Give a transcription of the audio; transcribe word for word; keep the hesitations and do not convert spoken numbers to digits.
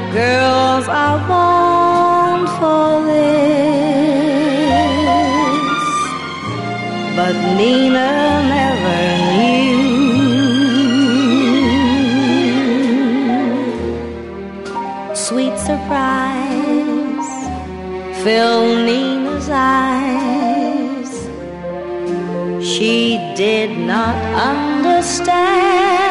Girls are born for this, but Nina never knew. Sweet surprise filled Nina's eyes. She did not understand